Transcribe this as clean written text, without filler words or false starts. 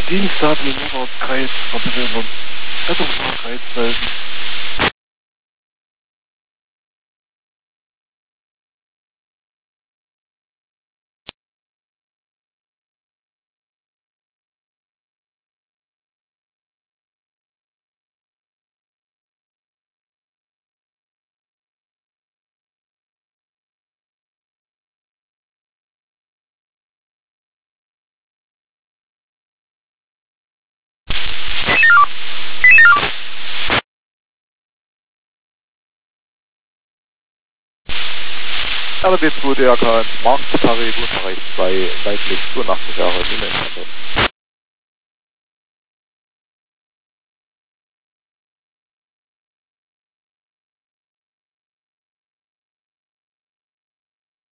Dienst haben im Nordkreis Verbindung. Rettungsfahrkreis melden. RB2 DRK 1 Markt, Paris, Unterreich 2, weiblich 82 Jahre, Niemand.